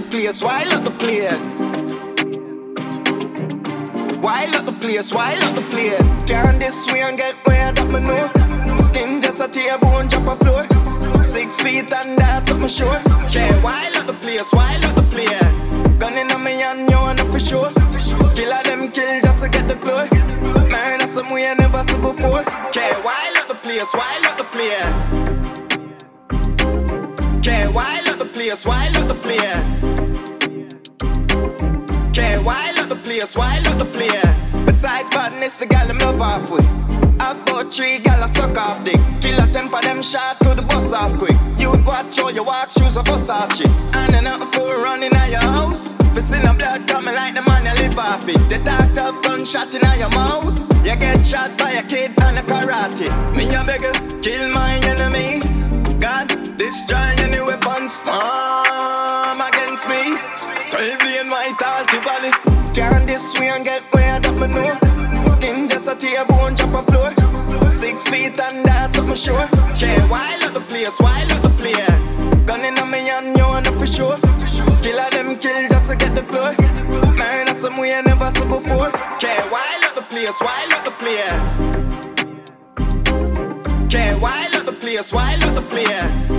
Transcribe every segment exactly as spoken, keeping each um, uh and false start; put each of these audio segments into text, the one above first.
place, wild up the place. Wild up the place, wild up the place. Can't this way and get where that me know. Skin just a tear, bone drop a floor. Six feet and that's up my shore. Yeah, wild up the place, wild up the place. Gun in on me and you know for sure. Killer them kill just to get the glory. Man, that's some way I never see before. Yeah, wild up the place, wild up the place. Yeah, wild up the place, wild up the place. Yeah, wild up the place, wild up the place. Besides badness, the gal I'm love off with. About three gal I suck off dick. Kill a temper them shot to the bus off quick. You'd watch how you walk shoes of Versace. And another fool running at your house. Fist in the blood coming like the man you live off it. The dark tough gunshot in your mouth. You get shot by a kid and a karate. Me a beggar, kill my enemies. God, destroy any weapons form against me. Twelve lane white alti valley. Can't this way and get where that me know. Skin just a tear, bone drop a floor. Six feet and that's up my shore. Yeah, wild up the place, wild up the place. Gun in on me and you know for sure. Killer them kill just to get the glory. Man, that's some way I never saw before. Yeah, wild up the place, wild up the place. Yeah, wild up the place, wild up the place.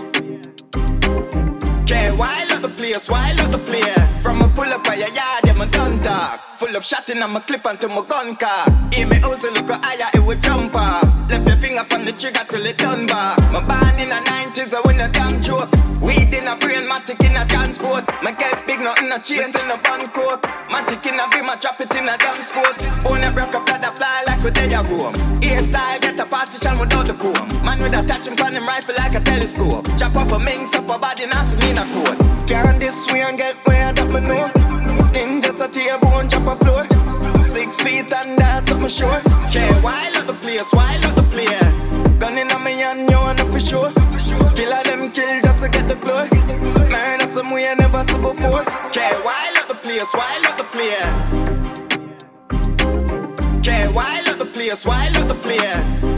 Yeah, wild up the place, wild up the place. From a pull up by your yard, yeah, my done talk. Full of shotting on my clip until my gun cock. Hear me also look a higher, it would jump off. Left your finger on the trigger till it done back. My band in the nineties, I win a damn joke. Weed in a brain, matic in a transport. My get big, nothing a change, still no band coke. Matic in a beam, I drop it in a damn sport. Bone a break up, let a fly like a day a roam. Hairstyle, get a partition without the comb. Man with a touch him on him rifle like a telescope. Chop off a minx up a body, now see me in a coat. Can't this way and get where that me know. Skin just a tear, bone drop a floor. Six feet and that's up my shore. Yeah, wild up the place, wild up the place. Gun in on me and you know for sure. Killer them kill just to get the glory. Man, that's some way I never saw before. Yeah, wild up the place, wild up the place. Yeah, wild up the place, wild up the place.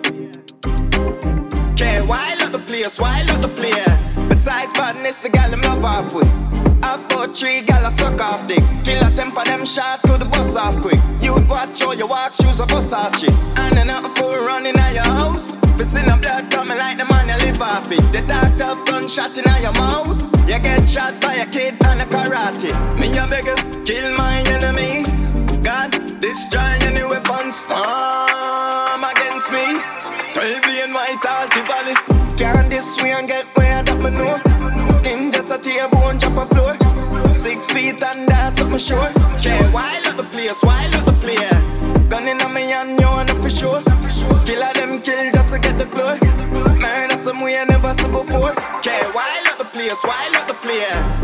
Yeah, wild up the place, wild up the place. Besides badness, the gal I'm love off with. About three gal I suck off dick. Kill a temper them shot to the bus off quick. You'd watch how you walk shoes of Versace. And another fool running at your house. Fist in the blood coming like the man you live off it. The dark tough gunshot in your mouth. You get shot by a kid and a karate. Me a beggar, kill my enemies. God, destroy any weapons form against me. Twelve lane white alti valley. Can't this way and get where that me know. Skin just a tear, bone drop a floor. Six feet and that's up my shore. Yeah, wild up the place, wild up the place. Gun in on me and you know for sure. Killer them kill just to get the glory. Man, that's some way I never saw before. Yeah, wild up the place, wild up the place.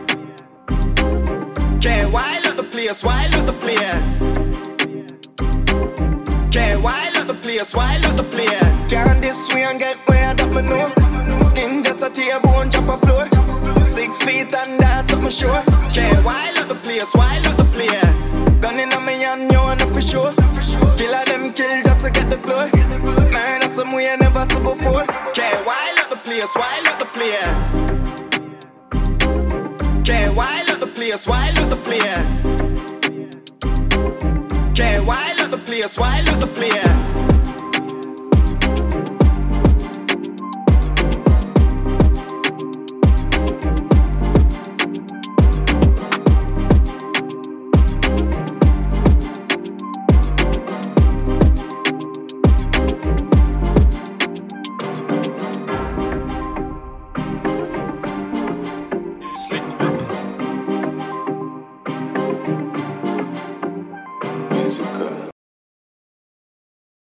Yeah, wild up the place, wild up the place. Yeah, wild up the place, wild up the place. Can't this way and get where that me know. Skin just a tear, bone drop a floor. Six feet and that's up my shore. Yeah, wild up the place, wild up the place. Gun in on me and you know for sure. Killer them kill just to get the glory. Man, that's some way I never saw before. Yeah, wild up the place, wild up the place. Yeah, wild up the place, wild up the place. Yeah, wild up the place, wild up the place.